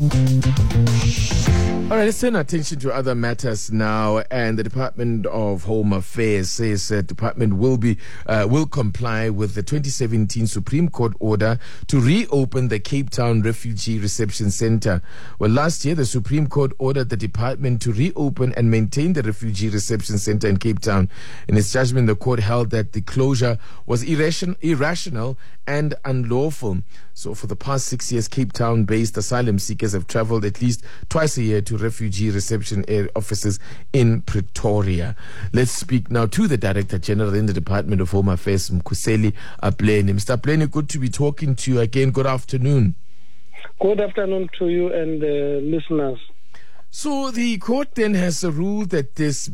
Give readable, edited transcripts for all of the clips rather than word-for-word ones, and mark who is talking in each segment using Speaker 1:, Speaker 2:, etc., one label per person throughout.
Speaker 1: All right, let's turn our attention to other matters now. And the Department of Home Affairs says the department will comply with the 2017 Supreme Court order to reopen the Cape Town Refugee Reception Center. Well, last year, the Supreme Court ordered the department to reopen and maintain the Refugee Reception Center in Cape Town. In its judgment, the court held that the closure was irrational and unlawful. So for the past 6 years, Cape Town-based asylum seekers have traveled at least twice a year to refugee reception offices in Pretoria. Let's speak now to the Director General in the Department of Home Affairs, Mkhuseli Apleni. Mr. Apleni, good to be talking to you again. Good afternoon.
Speaker 2: Good afternoon to you and listeners.
Speaker 1: So the court then has ruled that this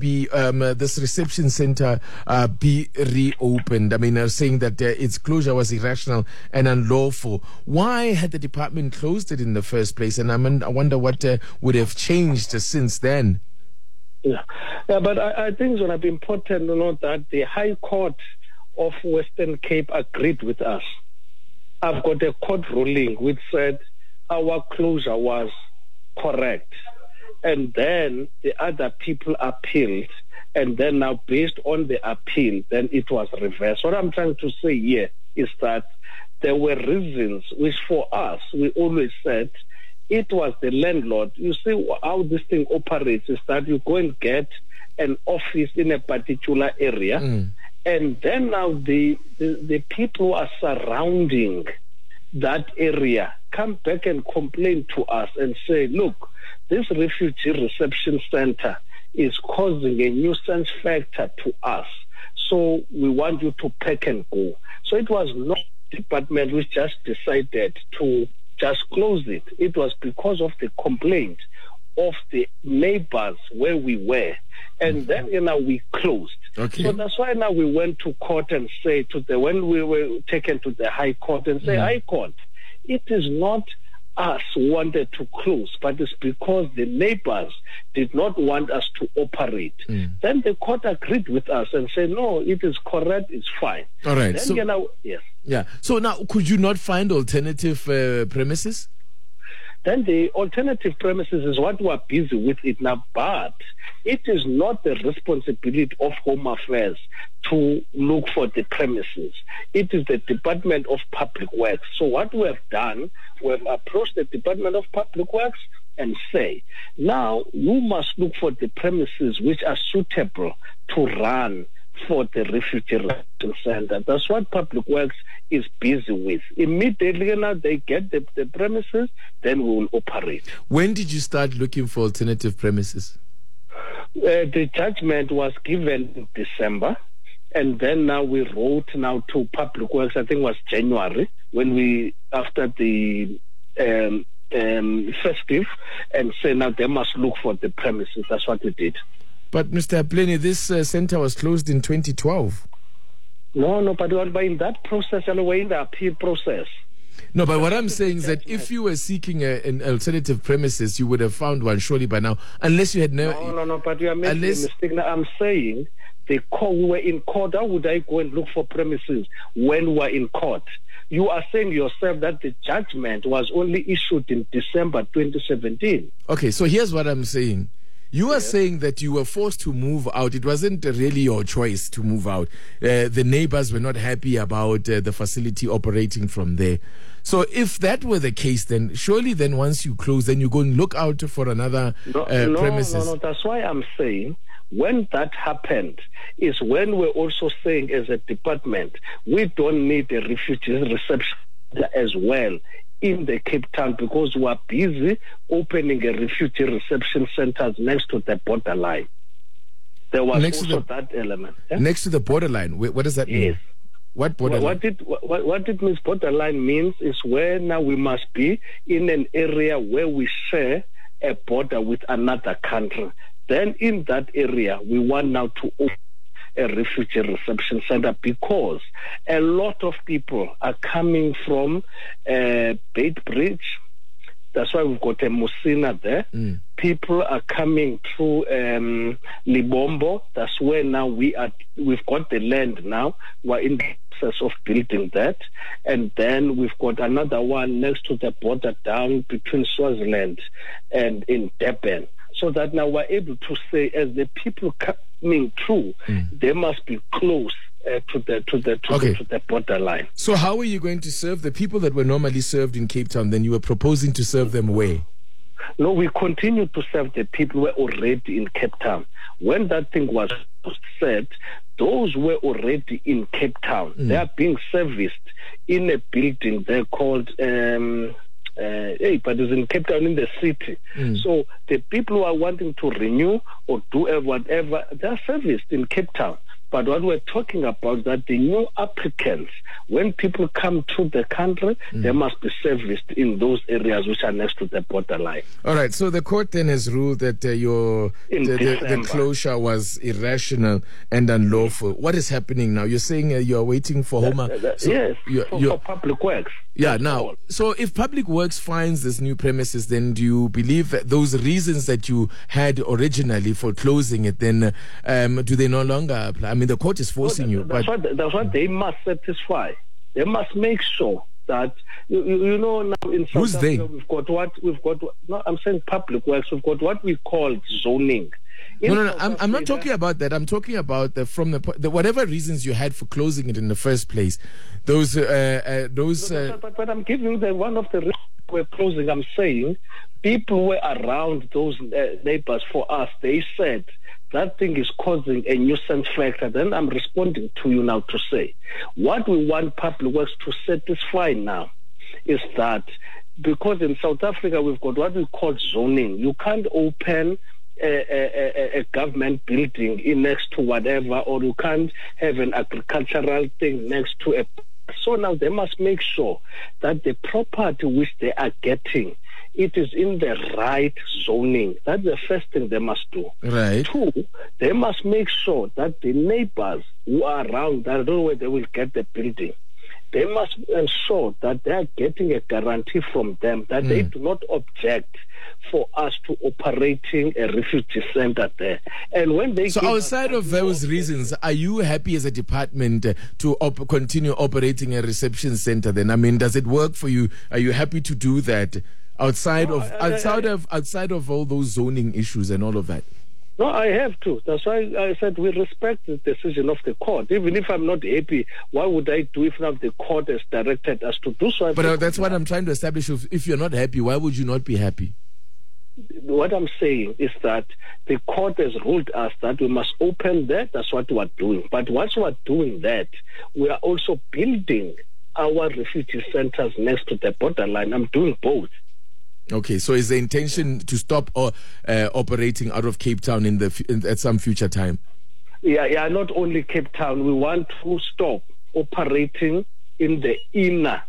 Speaker 1: reception center be reopened. I mean, saying that its closure was irrational and unlawful. Why had the department closed it in the first place? And I wonder what would have changed since then.
Speaker 2: Yeah, but I think it's going to be important to note that the High Court of Western Cape agreed with us. I've got a court ruling which said our closure was correct. And then the other people appealed, and then now based on the appeal, then it was reversed. What I'm trying to say here is that there were reasons which for us, we always said, it was the landlord. You see how this thing operates is that you go and get an office in a particular area, and then now the people who are surrounding that area come back and complain to us and say, look, this refugee reception center is causing a nuisance factor to us. So we want you to pack and go. So it was not the department which just decided to just close it. It was because of the complaint of the neighbors where we were. And then, we closed.
Speaker 1: Okay.
Speaker 2: So that's why now we went to court and say when we were taken to the High Court and say, High Court, it is not us wanted to close, but it's because the neighbors did not want us to operate. Then the court agreed with us and said, no, it is correct, it's fine.
Speaker 1: All right.
Speaker 2: Then, yes.
Speaker 1: Yeah. So now, could you not find alternative premises?
Speaker 2: Then the alternative premises is what we are busy with it now, but it is not the responsibility of Home Affairs to look for the premises. It is the Department of Public Works. So what we have done, we have approached the Department of Public Works and say, now you must look for the premises which are suitable to run for the refugee reception center. That's what Public Works is busy with. Immediately now they get the premises, then we will operate.
Speaker 1: When did you start looking for alternative premises?
Speaker 2: The judgment was given in December, and then now we wrote now to Public Works, I think it was January, when we, after the festive, and say now they must look for the premises. That's what we did.
Speaker 1: But Mr. Apleni, this center was closed in 2012.
Speaker 2: No, but in that process, we're in the appeal process.
Speaker 1: No, but what I'm saying is that if you were seeking an alternative premises, you would have found one surely by now, unless you had
Speaker 2: No, but you are making a mistake. Now, I'm saying we were in court. How would I go and look for premises when we're in court? You are saying yourself that the judgment was only issued in December 2017.
Speaker 1: Okay, so here's what I'm saying. You are saying that you were forced to move out. It wasn't really your choice to move out. The neighbors were not happy about the facility operating from there. So if that were the case, then surely then once you close, then you go and look out for another premises.
Speaker 2: No. That's why I'm saying when that happened is when we're also saying as a department, we don't need a refugee reception as well in the Cape Town because we are busy opening a refugee reception centers next to the borderline. There was also that element. Yeah?
Speaker 1: Next to the borderline, what does that mean?
Speaker 2: Yes.
Speaker 1: What borderline?
Speaker 2: What it means borderline means is where now we must be in an area where we share a border with another country. Then in that area, we want now to open a refugee reception center because a lot of people are coming from Beitbridge. That's why we've got a Musina there. people are coming through Libombo. That's where now we've got the land now. We're in the process of building that. And then we've got another one next to the border down between Swaziland and in Durban. So that now we're able to say, as the people coming through, they must be close to the borderline.
Speaker 1: So how are you going to serve the people that were normally served in Cape Town? Then you were proposing to serve them where?
Speaker 2: No, we continue to serve the people who were already in Cape Town. When that thing was said, those were already in Cape Town. They are being serviced in a building they're called but it's in Cape Town in the city. So the people who are wanting to renew or do whatever, they are serviced in Cape Town. But what we're talking about, that the new applicants, when people come to the country, they must be serviced in those areas which are next to the borderline.
Speaker 1: All right. So the court then has ruled that the closure was irrational and unlawful. What is happening now? You're saying you are waiting for Homa.
Speaker 2: Yes, for Public Works.
Speaker 1: Yeah. Now, so if Public Works finds this new premises, then do you believe that those reasons that you had originally for closing it, then do they no longer apply? I mean, the court is forcing you.
Speaker 2: That's what they must satisfy. They must make sure that you know now in South Africa we've got. No, I'm saying Public Works. We've got what we call zoning.
Speaker 1: No. I'm not talking about that. I'm talking about from the whatever reasons you had for closing it in the first place. Those.
Speaker 2: But I'm giving you one of the reasons we're closing. I'm saying people were around those neighbors for us. They said that thing is causing a nuisance factor. Then I'm responding to you now to say what we want Public Works to satisfy now is that because in South Africa we've got what we call zoning. You can't open a government building in next to whatever, or you can't have an agricultural thing next to a. So now they must make sure that the property which they are getting, it is in the right zoning. That's the first thing they must do.
Speaker 1: Right.
Speaker 2: Two, they must make sure that the neighbors who are around, I don't know where they will get the building, they must ensure that they are getting a guarantee from them that they do not object for us to operating a refugee center there. And when they
Speaker 1: outside of those reasons, are you happy as a department to continue operating a reception center then? I mean, does it work for you? Are you happy to do that outside of all those zoning issues and all of that?
Speaker 2: No, I have to. That's why I said we respect the decision of the court. Even if I'm not happy, why would I do if now the court has directed us to do so?
Speaker 1: But that's what I'm trying to establish. If you're not happy, why would you not be happy?
Speaker 2: What I'm saying is that the court has ruled us that we must open that. That's what we're doing. But once we're doing that, we are also building our refugee centers next to the borderline. I'm doing both.
Speaker 1: Okay, so is the intention to stop operating out of Cape Town at some future time?
Speaker 2: Yeah, not only Cape Town. We want to stop operating in the inner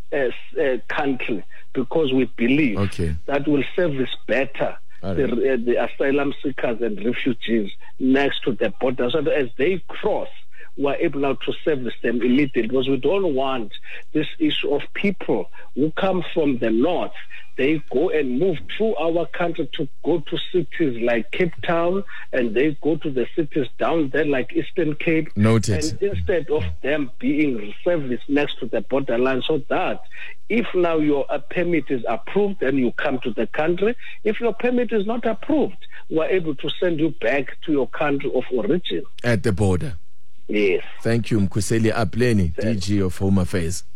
Speaker 2: country because we believe that will service better the asylum seekers and refugees next to the border, so that as they cross, we're able now to service them immediately, because we don't want this issue of people who come from the north. They go and move through our country to go to cities like Cape Town, and they go to the cities down there like Eastern Cape.
Speaker 1: Noted.
Speaker 2: And instead of them being serviced next to the borderline, so that if now your permit is approved, then you come to the country. If your permit is not approved, we're able to send you back to your country of origin.
Speaker 1: At the border.
Speaker 2: Yes.
Speaker 1: Thank you, Mkhuseli Apleni, DG of Home Affairs.